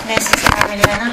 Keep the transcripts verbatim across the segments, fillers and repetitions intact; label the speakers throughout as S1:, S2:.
S1: Днес сестра Милена.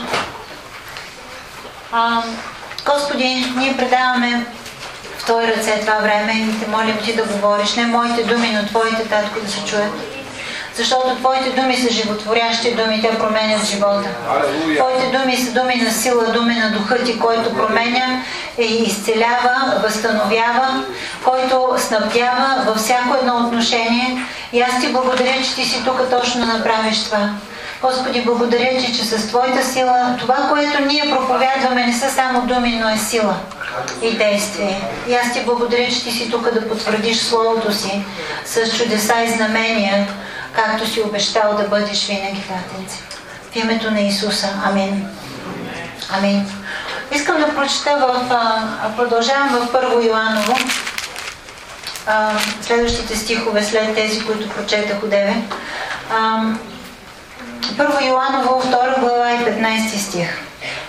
S1: А, Господи, ние предаваме в Твои ръце това време и те молим Ти да говориш. Не моите думи, но Твоите, Татко, да се чуят. Защото Твоите думи са животворящи думи, те променят живота. Твоите думи са думи на сила, думи на духа Ти, който променя и изцелява, възстановява, който снабдява във всяко едно отношение. И аз Ти благодаря, че Ти си тук точно да направиш това. Господи, благодаря Ти, че с Твоята сила, това, което ние проповядваме, не са само думи, но е сила и действие. И аз Ти благодаря, че Ти си тук да потвърдиш Словото Си с чудеса и знамения, както си обещал да бъдеш винаги, татенце. В името на Исуса. Амин. Амин. Искам да прочета в... А, продължавам в Първо Йоаново. А, следващите стихове след тези, които прочетах одеве. А, Първо Йоаново, втора глава и петнайсети стих.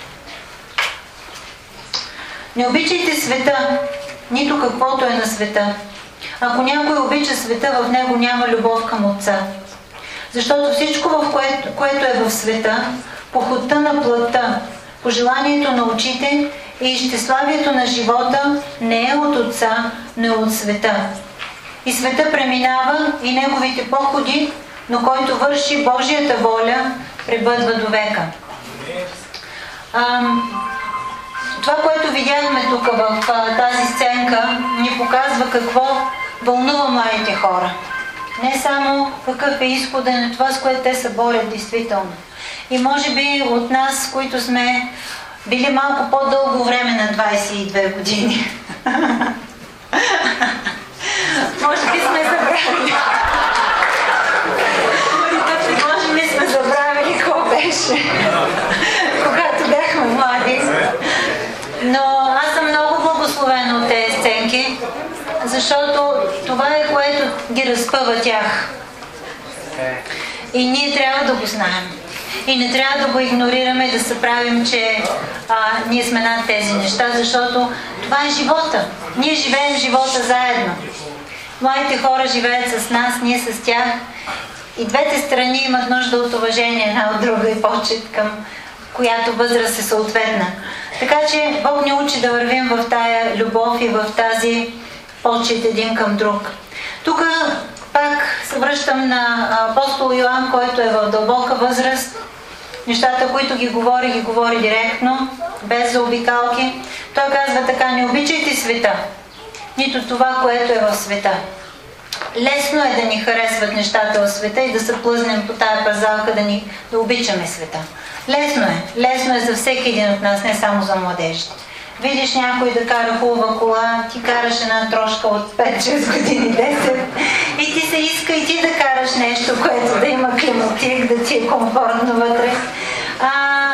S1: Не обичайте света, нито каквото е на света. Ако някой обича света, в него няма любов към Отца. Защото всичко, в което, което е в света, похотта на плътта, пожеланието на очите и изчеславието на живота не е от Отца, но е от света. И света преминава и неговите походи, но който върши Божията воля, пребъдва до века. Ам, това, което видяхме тук в а, тази сценка, ни показва какво вълнува младите хора. Не само какъв е изходът на това, с което те се борят действително. И може би от нас, които сме били малко по-дълго време на двайсет и две години. Може би сме забравили. Може би сме забравили какво беше, когато бяхме млади. Но аз съм много благословена от тези сценки, защото това е, което ги разпъва тях. И ние трябва да го знаем. И не трябва да го игнорираме и да се правим, че а, ние сме над тези неща, защото това е живота. Ние живеем живота заедно. Младите хора живеят с нас, ние с тях. И двете страни имат нужда от уважение една от друга и почет, към която възраст е съответна. Така че Бог ни учи да вървим в тая любов и в тази почет един към друг. Тук пак се връщам на апостол Йоан, който е в дълбока възраст. Нещата, които ги говори, ги говори директно, без заобикалки. Той казва така: не обичайте света, нито това, което е в света. Лесно е да ни харесват нещата в света и да се плъзнем по тая пазалка, да, ни, да обичаме света. Лесно е. Лесно е за всеки един от нас, не само за младежите. Видиш някой да кара хубава кола, ти караш една трошка от пет-шест години, десет, и ти се иска и ти да караш нещо, което да има климатик, да ти е комфортно вътре. А,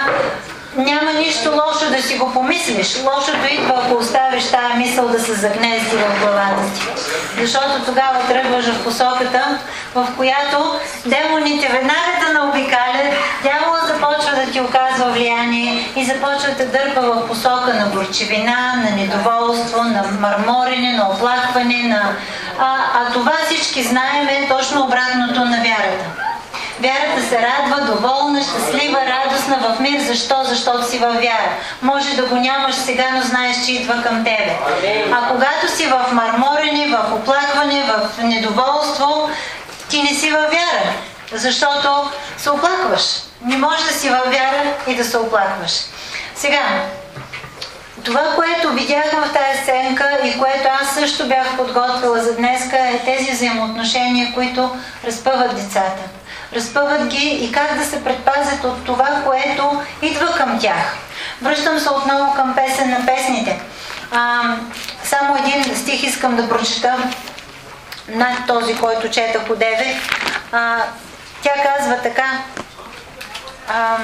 S1: няма нищо лошо да си го помислиш. Лошото идва, ако оставиш тая мисъл да се загнезди в главата ти. Защото тогава тръгваш в посоката, в която демоните веднага да наобикалят, дявола започва да ти оказва влияние и започва да дърпа в посока на горчевина, на недоволство, на мърморене, на оплакване. На... А, а това всички знаем е точно обратното на вярата. Вярата се радва, доволна, щастлива, радостна в мир. Защо? Защото си във вяра. Може да го нямаш сега, но знаеш, че идва към тебе. А когато си в мърморене, в оплакване, в недоволство, ти не си във вяра. Защото се оплакваш. Не можеш да си във вяра и да се оплакваш. Сега, това, което видях в тази сценка и което аз също бях подготвила за днеска, е тези взаимоотношения, които разпъват децата. Разпъват ги и как да се предпазят от това, което идва към тях. Връщам се отново към песен на песните. А, само един стих искам да прочета над този, който четах одеве. А, тя казва така. А,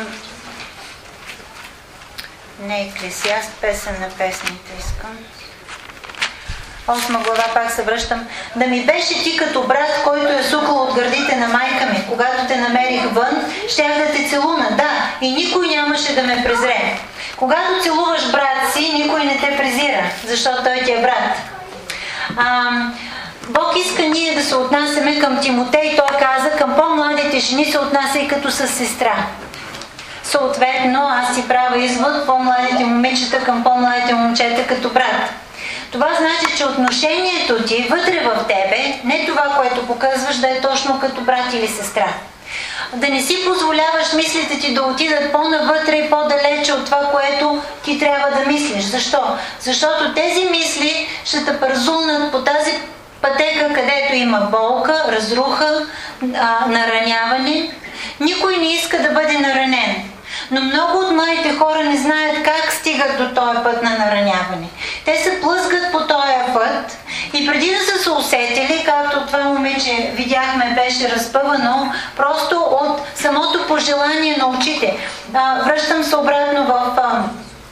S1: не Еклесиаст, песен на песните искам. Осма глава, пак се връщам. Да ми беше ти като брат, който е сукал от гърдите на майка ми. Когато те намерих вън, щях да те целуна, да, и никой нямаше да ме презре. Когато целуваш брат си, никой не те презира, защото той ти е брат. А, Бог иска ние да се отнасяме към Тимотей. Той каза: към по-младите жени се отнася и като със сестра. съответно аз си правя извод по-младите момичета към по-младите момчета като брат. Това значи, че отношението ти вътре в тебе, не това, което показваш, да е точно като брат или сестра. Да не си позволяваш мислите ти да отидат по-навътре и по-далече от това, което ти трябва да мислиш. Защо? Защото тези мисли ще те пързулнат по тази пътека, където има болка, разруха, а, нараняване. Никой не иска да бъде наранен. Но много от младите хора не знаят как стигат до този път на нараняване. Те се плъзгат по този път и преди да са се усетили, както това момиче видяхме, беше разпъвано, просто от самото пожелание на очите. А, връщам се обратно в... А,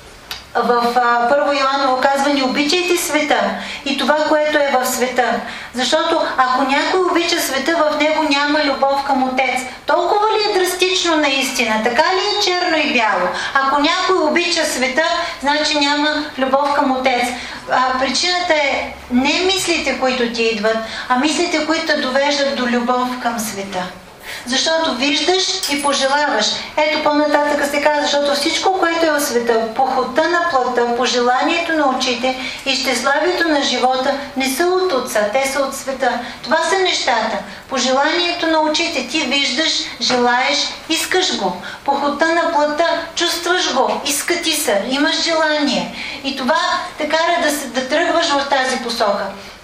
S1: в а, Първо Йоаново казва: не обичайте света и това, което е в света. Защото ако някой обича света, в него няма любов към Отец. Толкова ли е драстично наистина? Така ли е черно и бяло? Ако някой обича света, значи няма любов към Отец. А, причината е не мислите, които ти идват, а мислите, които довеждат до любов към света. Защото виждаш и пожелаваш. Ето по-нататък се казва, защото всичко, което е в света, похота на плътта, пожеланието на очите и щеславието на живота не са от Отца, те са от света. Това са нещата. Пожеланието на очите ти виждаш, желаеш, искаш го. Похота на плътта, чувстваш го, иска ти се, имаш желание. И това те кара да, да тръгваш в тази посока.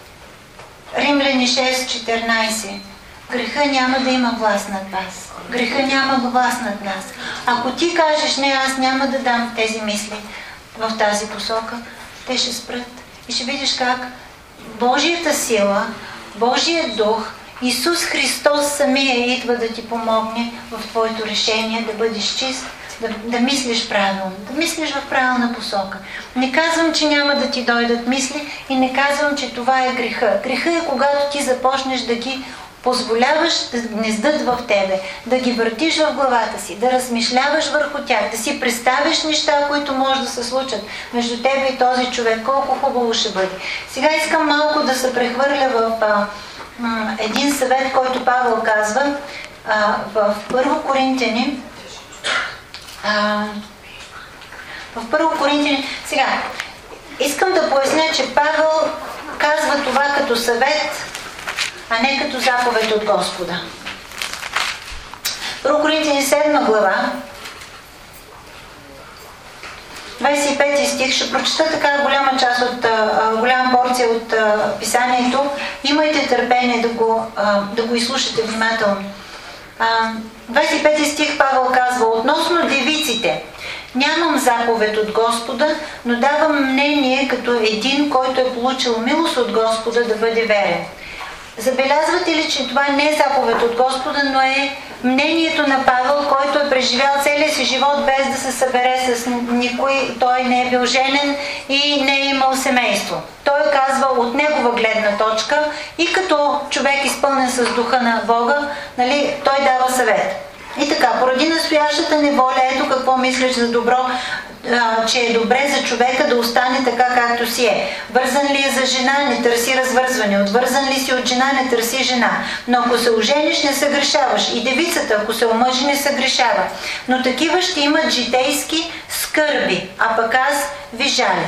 S1: Римляни шест четиринайсет. Греха няма да има власт над вас. Греха няма власт над нас. Ако ти кажеш: не, аз няма да дам тези мисли в тази посока, те ще спрат. И ще видиш как Божията сила, Божият дух, Исус Христос самия идва да ти помогне в твоето решение да бъдеш чист, да, да мислиш правилно, да мислиш в правилна посока. Не казвам, че няма да ти дойдат мисли и не казвам, че това е греха. Греха е когато ти започнеш да ги позволяваш да гнездат в тебе, да ги въртиш в главата си, да размишляваш върху тях, да си представиш неща, които може да се случат между тебе и този човек. Колко хубаво ще бъде. Сега искам малко да се прехвърля в а, м, един съвет, който Павел казва а, в Първо Коринтяни. А, в Първо Коринтяни. Сега, искам да поясня, че Павел казва това като съвет, а не като заповед от Господа. Първо Коринтяни седма глава, двайсет и пети стих, ще прочета така голяма част от, а, голяма порция от а, писанието. Имайте търпение да го, а, да го изслушате внимателно. А, двайсет и пети стих Павел казва: относно девиците, нямам заповед от Господа, но давам мнение като един, който е получил милост от Господа, да бъде верен. Забелязвате ли, че това не е заповед от Господа, но е мнението на Павел, който е преживял целия си живот без да се събере с никой, той не е бил женен и не е имал семейство. Той казва от негова гледна точка и като човек изпълнен с духа на Бога, нали, той дава съвет. И така, поради настоящата неволя, ето какво мислиш за добро, а, че е добре за човека да остане така, както си е. Вързан ли е за жена, не търси развързване. Отвързан ли си от жена, не търси жена. Но ако се ожениш, не съгрешаваш. И девицата, ако се омъжи, не съгрешава. Но такива ще имат житейски скърби, а пък аз ви жаля.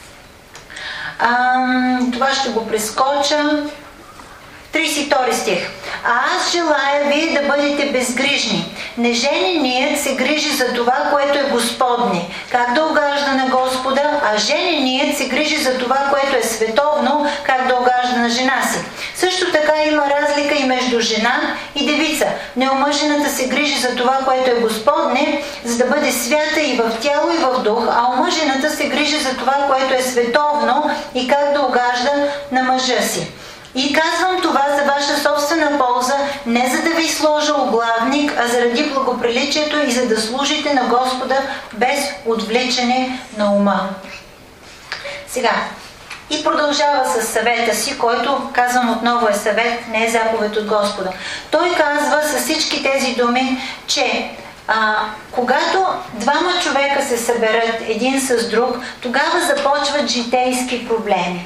S1: А, това ще го прескоча. трийсет и втори стих. А аз желая вие да бъдете безгрижни. Нежененият се грижи за това, което е Господне, как да угажда на Господа, а жененият се грижи за това, което е световно, как да угажда на жена си. Също така има разлика и между жена и девица. Неомъжената се грижи за това, което е Господне, за да бъде свята и в тяло, и в дух, а омъжената се грижи за това, което е световно и как да угажда на мъжа си. И казвам това за ваша собствена полза, не за да ви сложа оглавник, а заради благоприличието и за да служите на Господа без отвличане на ума. Сега, и продължава с съвета си, който, казвам отново, е съвет, не е заповед от Господа. Той казва с всички тези думи, че а, когато двама човека се съберат един с друг, тогава започват житейски проблеми.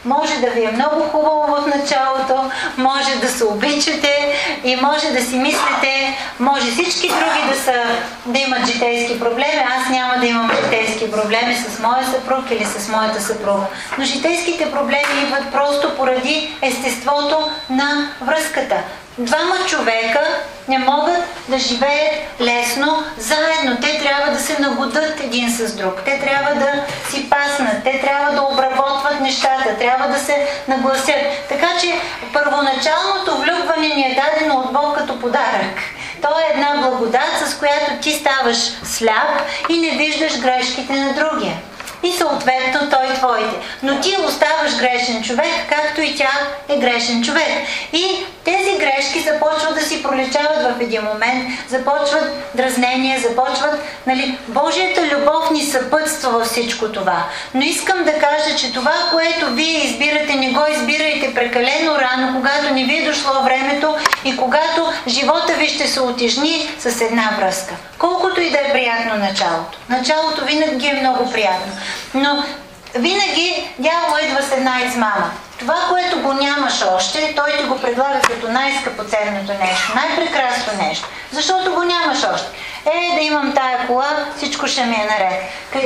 S1: Може да ви е много хубаво в началото, може да се обичате и може да си мислите, може всички други да, са, да имат житейски проблеми, аз няма да имам житейски проблеми с моя съпруг или с моята съпруга. Но житейските проблеми идват просто поради естеството на връзката. Двама човека не могат да живеят лесно заедно. Те трябва да се нагодат един с друг. Те трябва да си паснат. Те трябва да обработват нещата. Трябва да се нагласят. Така че първоначалното влюбване ни е дадено от Бог като подарък. То е една благодат, с която ти ставаш сляп и не виждаш грешките на другия. И съответно той твоите. Но ти оставаш грешен човек, както и тя е грешен човек. И тези грешки започват да си проличават в един момент, започват дразнения, започват, нали, Божията любов ни съпътства във всичко това. Но искам да кажа, че това, което вие избирате, не го избирайте прекалено рано, когато не ви е дошло времето и когато живота ви ще се утежни с една връзка. Колкото и да е приятно началото. Началото винаги е много приятно. Но винаги дявол идва с една измама. Това, което го нямаш още, той ти го предлага като най-скъпоценното нещо, най-прекрасно нещо. Защото го нямаш още. Е, да имам тая кола, всичко ще ми е наред.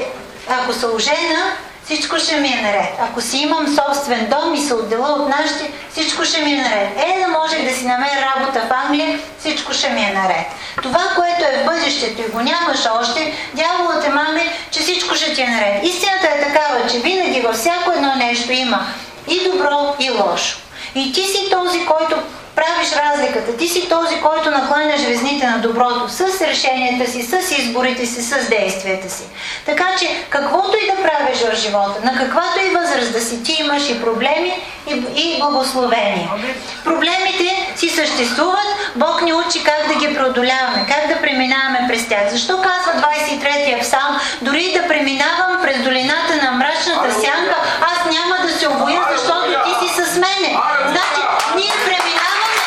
S1: Ако се ожена, всичко ще ми е наред. Ако си имам собствен дом и се отдела от нашите, всичко ще ми е наред. Е, да може да си намеря работа в Англия, всичко ще ми е наред. Това, което е в бъдещето и го нямаш още, дяволът те маме, че всичко ще ти е наред. Истината е такава, че винаги във всяко едно нещо има и добро, и лошо. И ти си този, който правиш разликата. Ти си този, който накланяш везните на доброто с решенията си, с изборите си, с действията си. Така че, каквото и да правиш в живота, на каквато и възраст да си, ти имаш и проблеми, и, и благословения. Проблемите си съществуват, Бог ни учи как да ги преодоляваме, как да преминаваме през тях. Защо казва двадесет и третия псалм, дори да преминавам през долината на мрачната сянка, аз няма да се обоя, защото ти си с мене. Значи, ние преминаваме.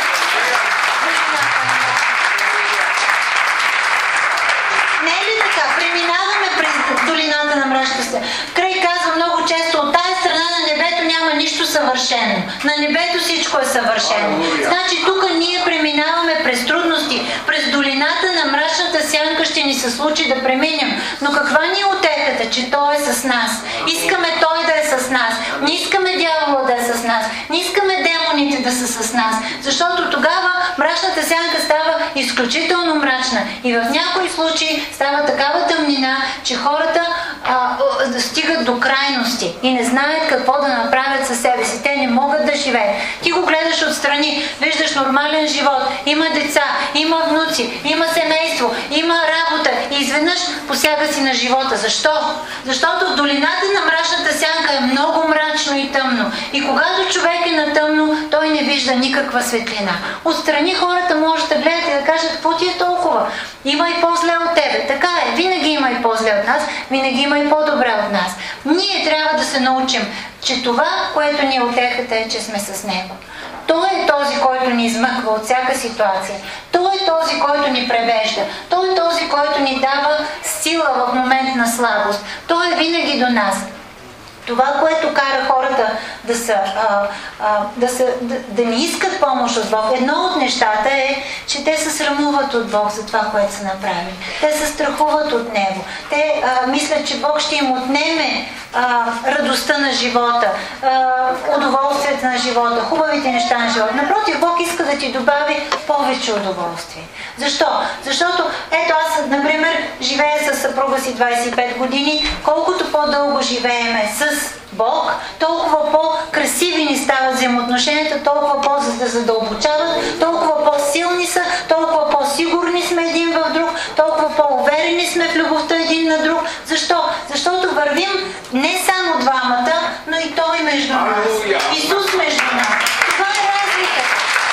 S1: Не е ли така? Преминаваме през долината на мрачната сянка. Край казва много често, от тая страна на небето няма нищо съвършено. На небето всичко е съвършено. Значи тук ние преминаваме през трудности, през долината на мрачната сянка ще ни се случи да преминем. Но каква ни е утехата, че Той е с нас? Искаме Той да е с нас. Не искаме дявола да е с нас. Не искаме демоните да са с нас. Защото тогава мрачната сянка става изключително мрачна. И в някои случаи става такава тъмнина, че хората а, стигат до крайности и не знаят какво да направят със себе си. Те не могат да живеят. Ти го гледаш отстрани, виждаш нормален живот, има деца, има внуци, има семейство, има работа и изведнъж посяга си на живота. Защо? Защото в долината на мрачната сянка е много мрачно и тъмно. И когато човек е на тъмно, той не вижда никаква светлина. Отстрани хората може да гледат и да кажат, какво ти е толкова? Има и по-зле от тебе. Така е, винаги има и по-зле от нас, винаги има и по-добре от нас. Ние трябва да се научим, че това, което ни утехата е, че сме с Него. Той е този, който ни измъква от всяка ситуация. Той е този, който ни превежда. Той е този, който ни дава сила в момент на слабост. Той е винаги до нас. Това, което кара хората да, са, а, а, да, са, да, да не искат помощ от Бог, едно от нещата е, че те се срамуват от Бог за това, което са направили. Те се страхуват от Него. Те а, мислят, че Бог ще им отнеме а, радостта на живота, а, удоволствието на живота, хубавите неща на живота. Напротив, Бог иска да ти добави повече удоволствие. Защо? Защото, ето аз, например, живея с съпруга си двадесет и пет години, колкото по-дълго живееме с Бог, толкова по-красиви ни стават взаимоотношенията, толкова по-задълбочават, толкова по-силни са, толкова по-сигурни сме един в друг, толкова по-уверени сме в любовта един на друг. Защо? Защото вървим не само двамата, но и Той между нас. Исус между нас. Това е разликата.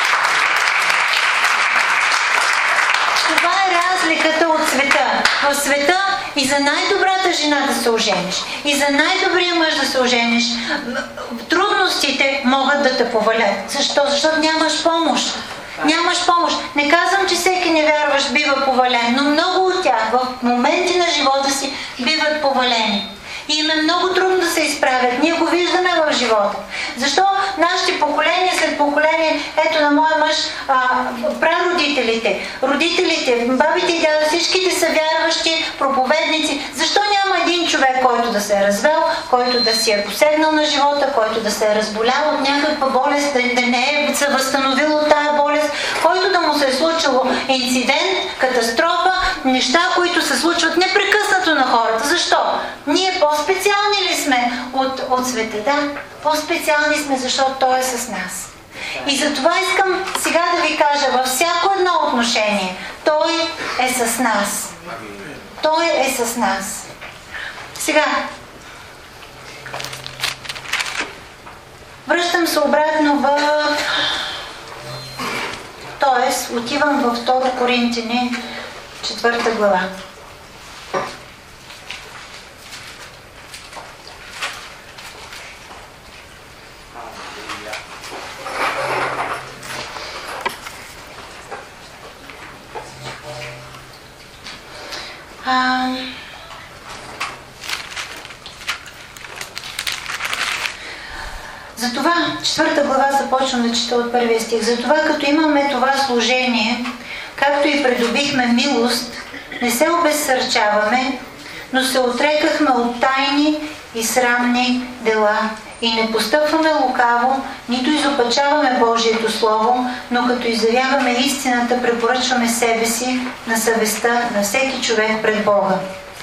S1: Това е разликата от света. В света и за най-добрата жена да се ожениш, и за най-добрия мъж да се ожениш, трудностите могат да те повалят. Защо? Защото нямаш помощ. Нямаш помощ. Не казвам, че всеки невярващ бива повален, но много от тях в моменти на живота си биват повалени. и им е много трудно да се изправят. Ние го виждаме в живота. Защо нашите поколения след поколение, ето на моя мъж, а, прародителите, родителите, бабите и дядо, всичките са вярващи, проповедници. Защо няма един човек, който да се е развел, който да си е посегнал на живота, който да се е разболял от някаква болест, да, да не е се възстановил от тая болест, който да му се е случило инцидент, катастрофа, неща, които се случват непрекъснато на хората. Защо? Ние по-специални ли сме от, от света? Да, по-специални сме, защото Той е с нас. И затова искам сега да ви кажа, във всяко едно отношение, Той е с нас. Той е с нас. Сега, връщам се обратно в... Тоест, отивам във втора Коринтини, четвърта глава. А... Затова, четвърта глава започвам да чета от първия стих. Затова, като имаме това служение, както и придобихме милост, не се обезсърчаваме, но се отрекахме от тайни и срамни дела и не постъпваме лукаво, нито изопачаваме Божието Слово, но като изявяваме истината, препоръчваме себе си на съвестта на всеки човек пред Бога.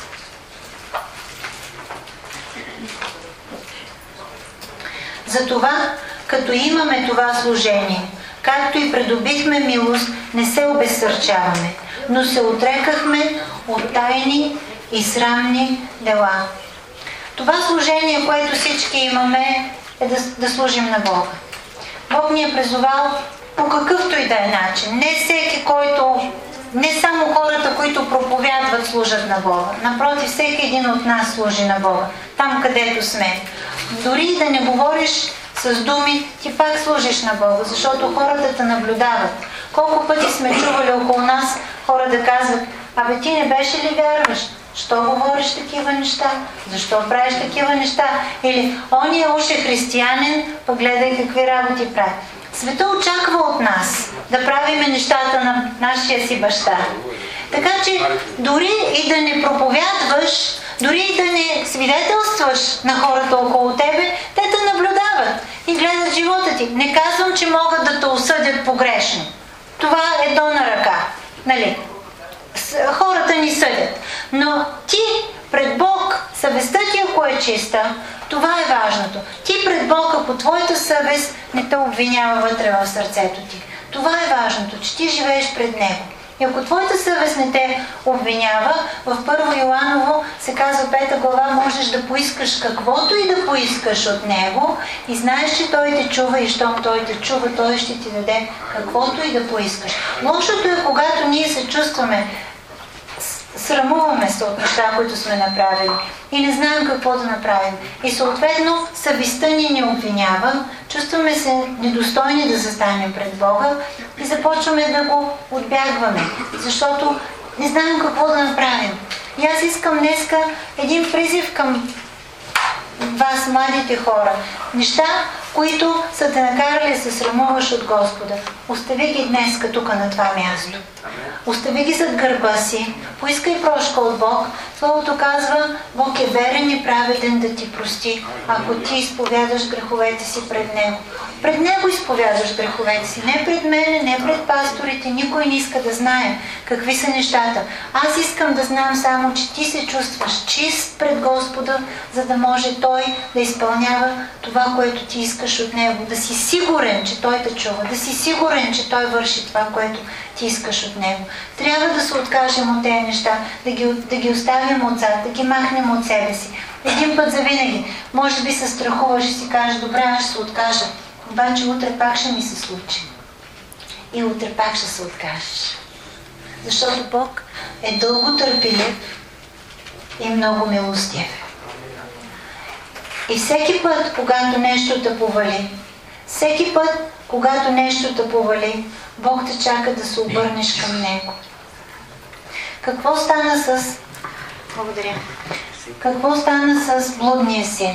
S1: Затова, като имаме това служение, както и придобихме милост, не се обезсърчаваме, но се отрекахме от тайни и срамни дела. Това служение, което всички имаме, е да, да служим на Бога. Бог ни е призовал по какъвто и да е начин. Не всеки, който, не само хората, които проповядват, служат на Бога. Напротив, всеки един от нас служи на Бога. Там, където сме. Дори да не говориш с думи, ти пак служиш на Бога, защото хората те наблюдават. Колко пъти сме чували около нас хора да казват: абе ти не беше ли вярващ? Що говориш такива неща? Защо правиш такива неща? Или ония уж е християнин, пък гледай какви работи прави. Света очаква от нас да правиме нещата на нашия си баща. Така че дори и да не проповядваш, дори и да не свидетелстваш на хората около тебе, те те наблюдават и гледат живота ти. Не казвам, че могат да те осъдят погрешно. Това е до на ръка. Нали? Хората ни съдят. Но ти пред Бог, съвестта ти, ако е чиста, това е важното. Ти пред Бог, ако твоята съвест не те обвинява вътре в сърцето ти. Това е важното, че ти живееш пред Него. И ако твоята съвест не те обвинява, в първо Йоаново се казва пета глава, можеш да поискаш каквото и да поискаш от Него и знаеш, че Той те чува и щом Той те чува, Той ще ти даде каквото и да поискаш. Лошото е, когато ние се чувстваме, срамуваме се от неща, които сме направили и не знаем какво да направим. И съответно съвестта ни ни обвинява, чувстваме се недостойни да застанем пред Бога и започваме да го отбягваме, защото не знаем какво да направим. И аз искам днеска един призив към вас, младите хора. Неща, които са те накарали да се срамуваш от Господа. Остави ги днеска тук на това място. Остави ги зад гърба си. Поискай прошка от Бог. Словото казва, Бог е верен и праведен да ти прости, ако ти изповядаш греховете си пред Него. Пред Него изповядаш греховете си. Не пред мене, не пред пасторите. Никой не иска да знае какви са нещата. Аз искам да знам само, че ти се чувстваш чист пред Господа, за да може Той да изпълнява това, което ти искаш от Него. Да си сигурен, че Той те чува. Да си сигурен, че Той върши това, което ти искаш от Него. Трябва да се откажем от тези неща, да ги, да ги оставим отзад, да ги махнем от себе си. Един път завинаги. Може би се страхуваш и си кажеш, добре, аз ще се откажа. Обаче утре пак ще ми се случи. И утре пак ще се откажеш. Защото Бог е дълго търпелив и много милостив. И всеки път, когато нещо те повали, всеки път, когато нещо те повали, Бог те чака да се обърнеш към Него. Какво стана с... Благодаря. какво стана с блудния син?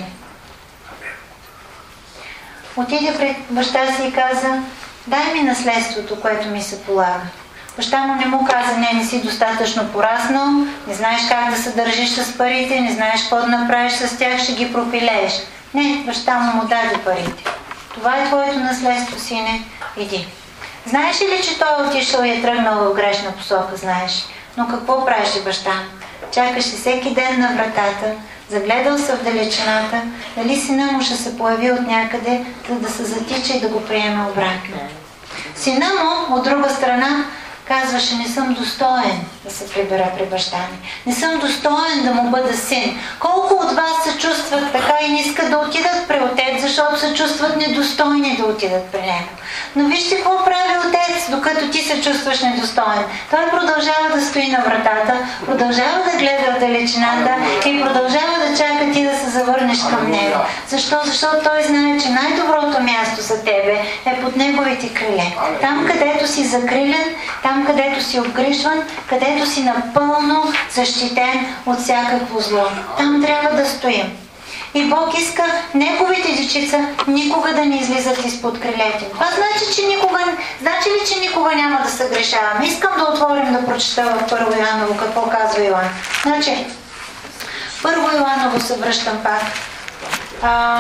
S1: Отиде пред баща си и каза, дай ми наследството, което ми се полага. Баща му не му каза, не, не си достатъчно пораснал, не знаеш как да се държиш с парите, не знаеш какво да направиш с тях, ще ги пропилееш. Не, баща му му даде парите. Това е твоето наследство, сине, иди. Знаеш ли, че той е отишъл и е тръгнал в грешна посока, знаеш? Но какво правеше баща? Чакаше всеки ден на вратата, загледал се в далечината, дали сина му ще се появи от някъде, за да се затича и да го приеме обратно. Сина му, от друга страна, казваше, не съм достоен да се прибера при баща ми. Не съм достоен да му бъда син. Колко от вас се чувстват така и не искат да отидат при отец, защото се чувстват недостойни да отидат при него. Но вижте какво прави отец, докато ти се чувстваш недостоен. Той продължава да стои на вратата, продължава да гледа в далечината и продължава да чака ти да се завърнеш към него. Защо? Защото той знае, че най-доброто място за тебе е под неговите криле. Там, където си закрилен, там, където си обгрижван, където си напълно защитен от всякакво зло. Там трябва да стоим. И Бог иска неговите дечица никога да не излизат изпод крилете. Това значи, че никога, значи ли, че никога няма да се грешаваме? Искам да отворим да прочета в Първо Йоаново какво казва Йоан. Значи, Първо Йоаново се връщам пак. А,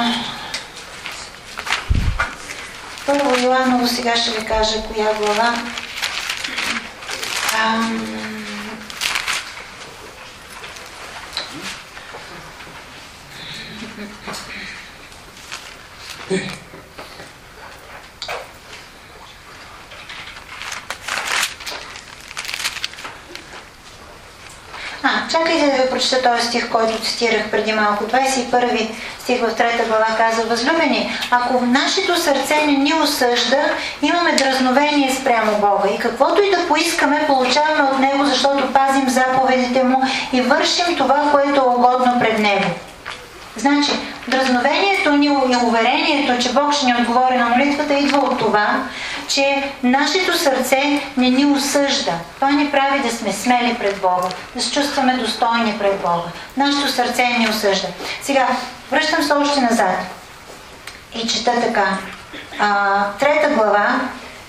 S1: Първо Йоаново, сега ще ви кажа коя глава. Ам... А, чакайте да ви прочета този стих, който цитирах преди малко. двадесет и първи стих в трета глава казва: възлюбени, ако нашето сърце не ни осъжда, имаме дразновение спрямо Бога. И каквото и да поискаме, получаваме от Него, защото пазим заповедите Му и вършим това, което е угодно пред Него. Значи, дразновението ни и уверението, че Бог ще ни отговори на молитвата, идва от това, че нашето сърце не ни осъжда. Това ни прави да сме смели пред Бога, да се чувстваме достойни пред Бога. Нашето сърце не ни осъжда. Сега, връщам се още назад и чета така. А, трета глава,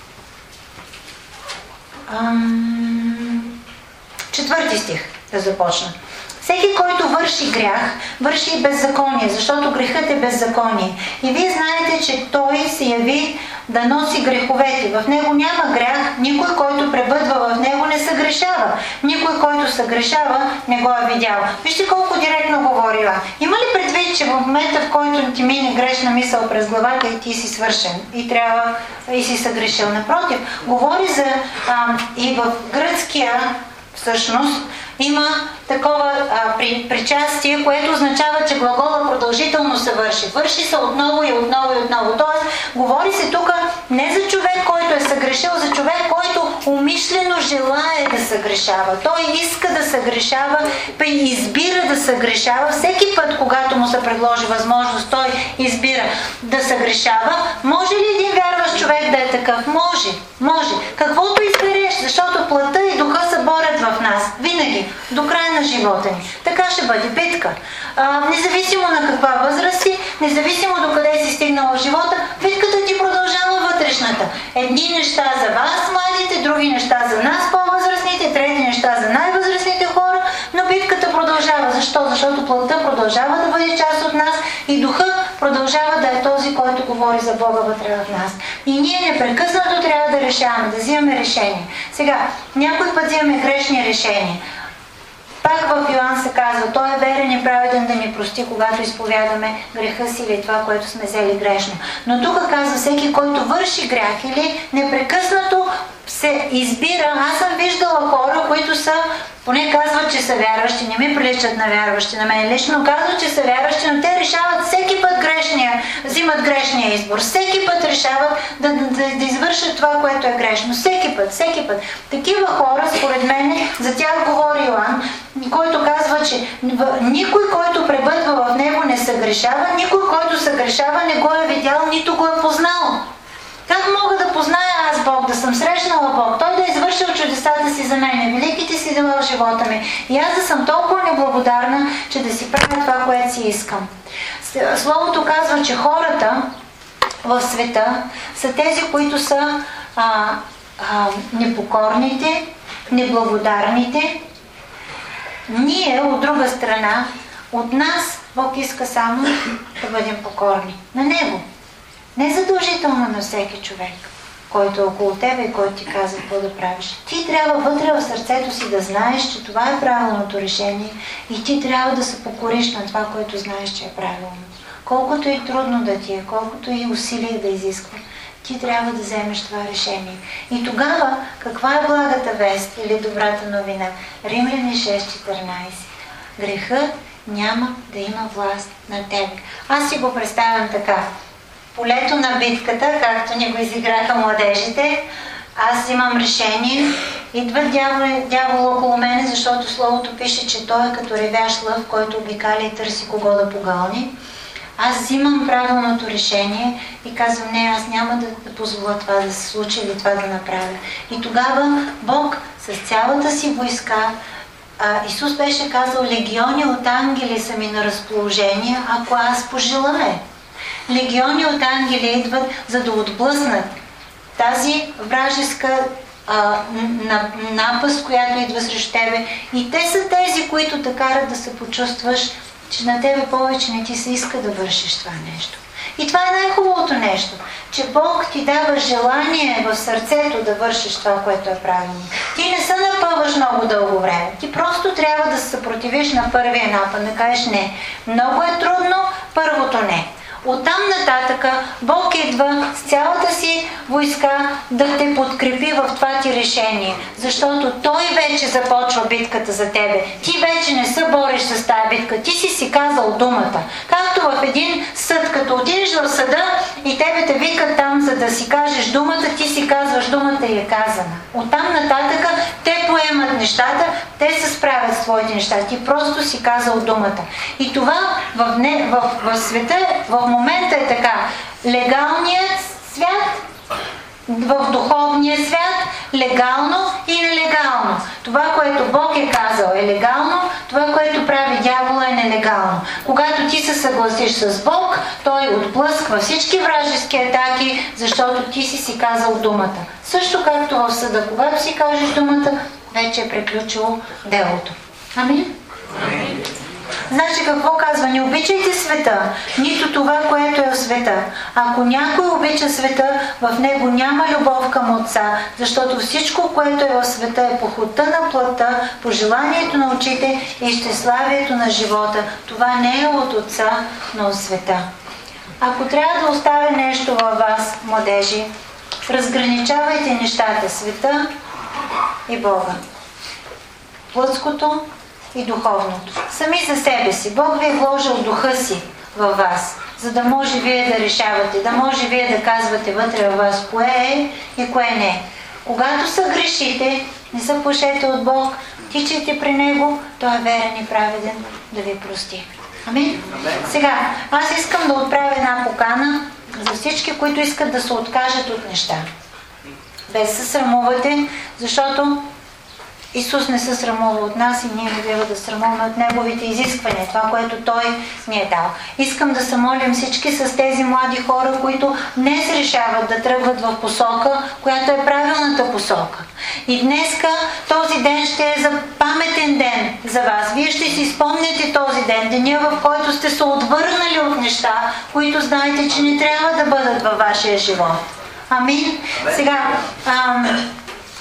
S1: ам, четвърти стих да започна. Всеки, който върши грях, върши и беззаконие, защото грехът е беззаконие. И вие знаете, че той се яви да носи греховете. В него няма грях, никой, който пребъдва в него, не съгрешава. Никой, който съгрешава, не го е видял. Вижте колко директно говори Йоан. Има ли предвид, че в момента, в който ти мине грешна мисъл през главата и ти си свършен и трябва и си съгрешил? Напротив, говори за а, и в гръцкия всъщност има такова а, при, причастие, което означава, че глагола продължително се върши. Върши се отново и отново и отново. Тоест, говори се тук не за човек, който е съгрешил, за човек, който умишлено желае да съгрешава. Той иска да съгрешава, и избира да съгрешава. Всеки път, когато му се предложи възможност, той избира да съгрешава. Може ли един вярващ човек да е такъв? Може. Може. Каквото избереш, защото плътта и духа се борят в нас. Винаги. До края на живота ни. Така ще бъде битка. А, независимо на каква възраст си, независимо до къде си стигнала в живота, битката ти продължава вътрешната. Едни неща за вас, младите, други неща за нас, по-възрастните, трети неща за най-възрастните хора, но битката продължава. Защо? Защото плътта продължава да бъде част от нас и духът продължава да е този, който говори за Бога вътре в нас. И ние непрекъснато трябва да решаваме, да взимаме решение. Сега, някой път взимаме грешни решения. Пак в Йоан се казва, той е верен и праведен да ни прости, когато изповядаме греха си или това, което сме взели грешно. Но тук казва, всеки, който върши грях или непрекъснато се избира. Аз съм виждала хора, които са, поне казват, че са вярващи, не ми приличат на вярващи, на мен лично казват, че са вярващи, но те решават всеки път грешния, взимат грешния избор. Всеки път решават да, да, да извършат това, което е грешно. Всеки път, всеки път. Такива хора, според мен, за тях говори Йоан, който казва, че никой, който пребъдва в него, не съгрешава, никой, който съгрешава, не го е видял, нито го е познал. Как мога да позная аз аз Бог, да съм срещнала Бог, Той да е извършил чудесата си за мен, великите си дела в живота ми и аз да съм толкова неблагодарна, че да си правя това, което си искам. Словото казва, че хората в света са тези, които са а, а, непокорните, неблагодарните. Ние, от друга страна, от нас Бог иска само да бъдем покорни. На Него. Не задължително на всеки човек, който е около тебе и който ти казва какво да правиш. Ти трябва вътре в сърцето си да знаеш, че това е правилното решение и ти трябва да се покориш на това, което знаеш, че е правилно. Колкото и трудно да ти е, колкото и усилие да изисква, ти трябва да вземеш това решение. И тогава, каква е благата вест или добрата новина? Римляни шест четиринайсет. Грехът няма да има власт на тебе. Аз си го представям така. Полето на битката, както ни го изиграха младежите, аз имам решение, идва дявол, дявол около мене, защото Словото пише, че той е като ревящ лъв, който обикаля и търси кого да погълни. Аз взимам правилното решение и казвам, не, аз няма да, да позволя това да се случи или това да направя. И тогава Бог с цялата си войска, а, Исус беше казал, легиони от ангели са ми на разположение, ако аз пожелая. Легиони от ангели идват, за да отблъснат тази вражеска а, напаст, която идва срещу тебе. И те са тези, които те карат да се почувстваш, че на тебе повече не ти се иска да вършиш това нещо. И това е най-хубавото нещо, че Бог ти дава желание в сърцето да вършиш това, което е правилно. Ти не се напъваш много дълго време. Ти просто трябва да се съпротивиш на първия напън, да кажеш не. Много е трудно, първото не. Оттам нататъка Бог идва с цялата си войска да те подкрепи в това ти решение. Защото Той вече започва битката за тебе. Ти вече не се бориш с тази битка. Ти си си казал думата. Както в един съд, като отидеш в съда и тебе те викат там, за да си кажеш думата, ти си казваш думата и е казана. Оттам нататъка те поемат нещата, те се справят с твоите неща. Ти просто си казал думата. И това в, не, в, в света, в момента е така. Легалният свят, в духовния свят, легално и нелегално. Това, което Бог е казал е легално, това, което прави дявола е нелегално. Когато ти се съгласиш с Бог, Той отблъсква всички вражески атаки, защото ти си си казал думата. Също както в съда, когато си кажеш думата, вече е приключило делото. Амин? Амин. Значи какво казва? Не обичайте света, нито това, което е в света. Ако някой обича света, в него няма любов към Отца, защото всичко, което е в света е похота на плътта, пожеланието на очите и щеславието на живота. Това не е от Отца, но от света. Ако трябва да оставя нещо във вас, младежи, разграничавайте нещата, света и Бога. Плътското и духовното. Сами за себе си. Бог ви е вложил духа си във вас, за да може вие да решавате, да може вие да казвате вътре във вас кое е и кое не е. Когато се грешите, не се плашете от Бог, тичайте при Него, Той е верен и праведен да ви прости. Амин? Сега, аз искам да отправя една покана за всички, които искат да се откажат от неща. Без се срамувате, защото Исус не се срамува от нас и ние не бива да срамуваме от Неговите изисквания, това, което Той ни е дал. Искам да се молим всички с тези млади хора, които днес решават да тръгват в посока, която е правилната посока. И днеска този ден ще е за паметен ден за вас. Вие ще си спомняте този ден, деня, в който сте се отвърнали от неща, които знаете, че не трябва да бъдат във вашия живот. Амин? Сега, ам...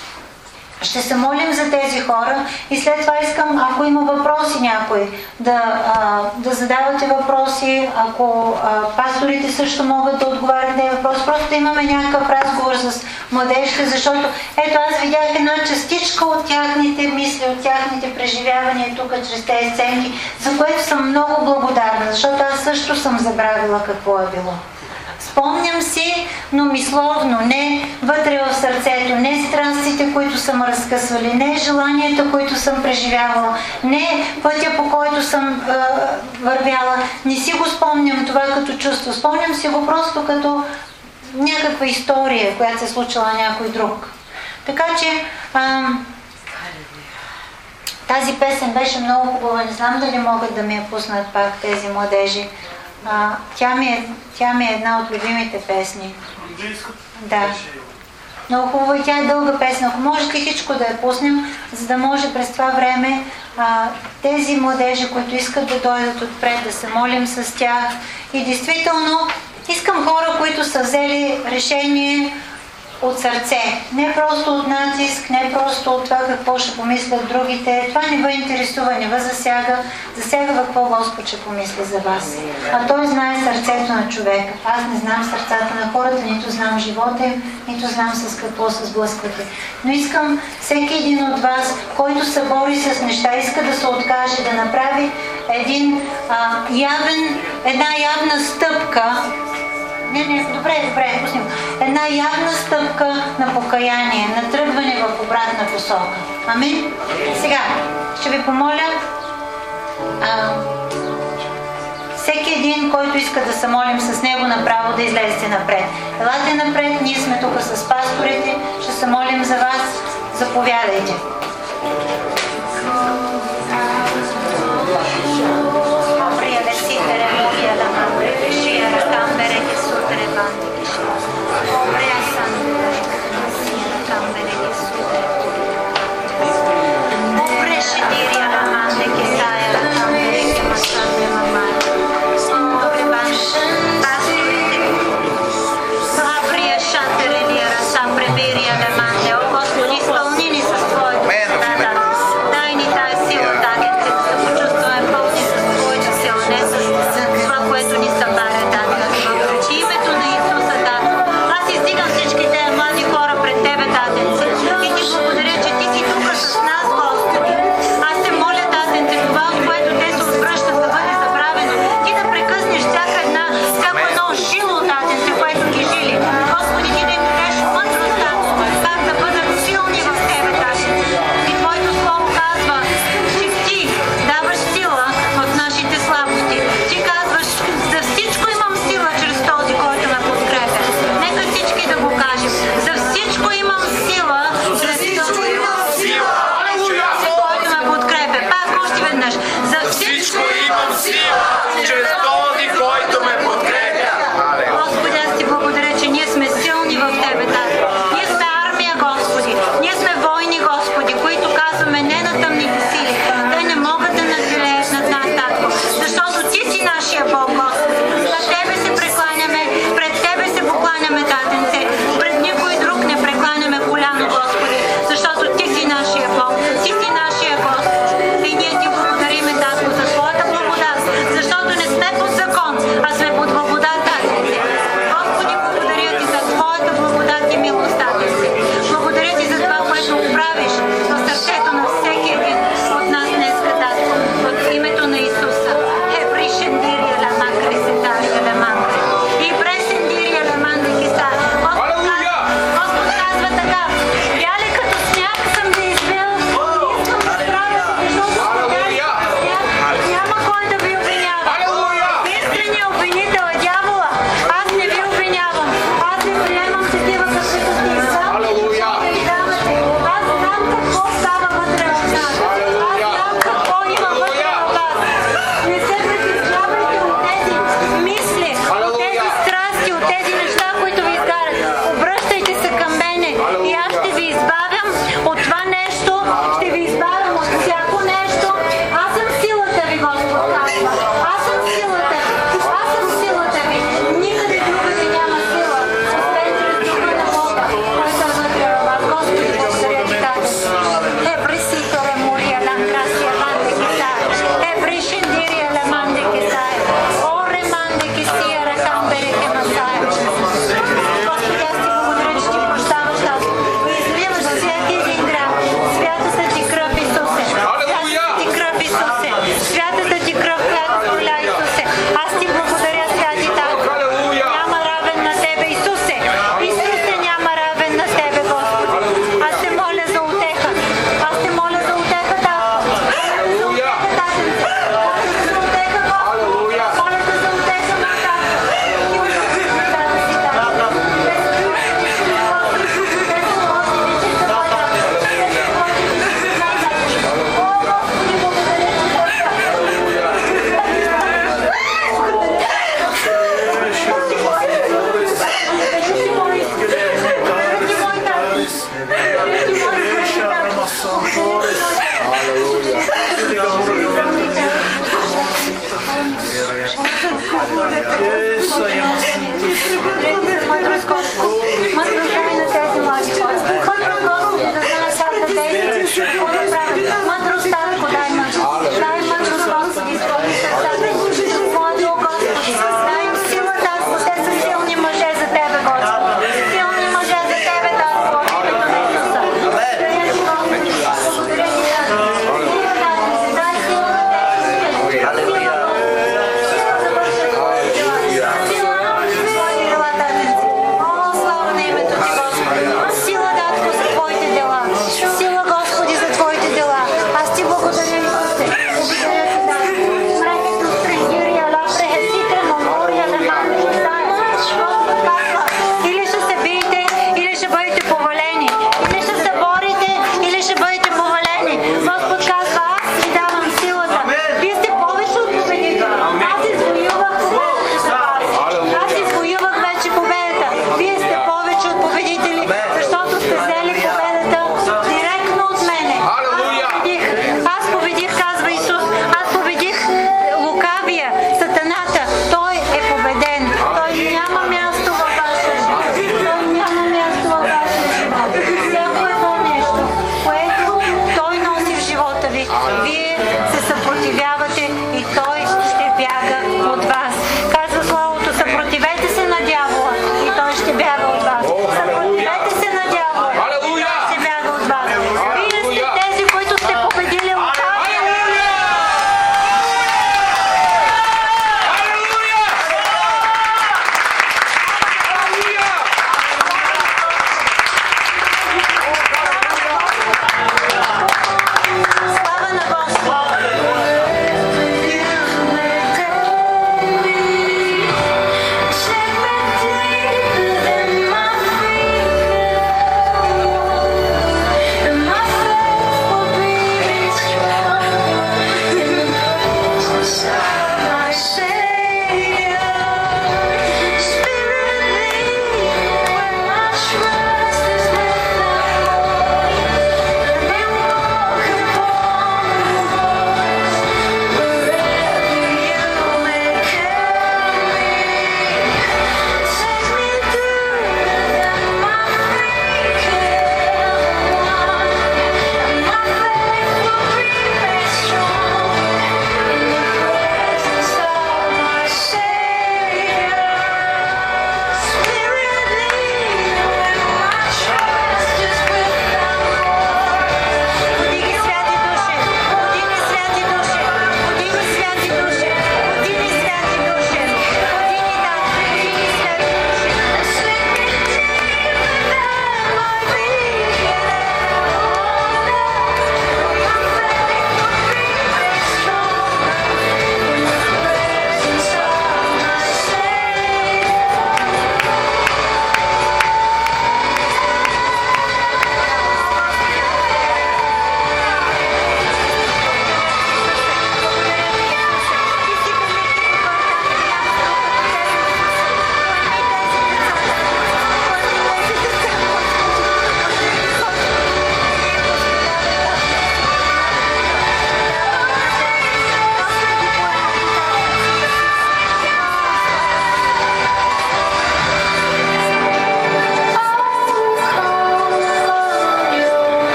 S1: ще се молим за тези хора и след това искам, ако има въпроси някой, да, а, да задавате въпроси, ако а, пасторите също могат да отговарят на въпроси, просто да имаме някакъв разговор с младежите, защото ето аз видях една частичка от тяхните мисли, от тяхните преживявания тук чрез тези сценки, за което съм много благодарна, защото аз също съм забравила какво е било. Спомням си, но мисловно, не вътре в сърцето, не страстите, които съм разкъсвали, не желанията, които съм преживявала, не пътя, по който съм е, вървяла. Не си го спомням това като чувство. Спомням си го просто като някаква история, която се е случила на някой друг. Така че а, тази песен беше много хубава. Не знам дали могат да ми я пуснат пак тези младежи. А, тя, ми е, тя ми е една от любимите песни. Да. Много хубаво и тя е дълга песен. Ако може всичко да я пуснем, за да може през това време а, тези младежи, които искат да дойдат отпред, да се молим с тях. И действително искам хора, които са взели решение от сърце. Не просто от натиск, не просто от това какво ще помислят другите. Това не ви интересува, не ви засяга. Засяга какво Господ ще помисли за вас. А Той знае сърцето на човека. Аз не знам сърцата на хората, нито знам живота им, нито знам с какво се сблъсквате. Но искам всеки един от вас, който се бори с неща, иска да се откаже, да направи един а, явен, една явна стъпка. Не, не, добре, добре, пуснем. Една явна стъпка на покаяние, на тръгване в обратна посока. Амин? Сега, ще ви помоля а, всеки един, който иска да се молим с него, направо да излезете напред. Елате напред, ние сме тук с пасторите, ще се молим за вас. Заповядайте.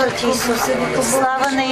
S1: Слава ти, Исусе! Слава на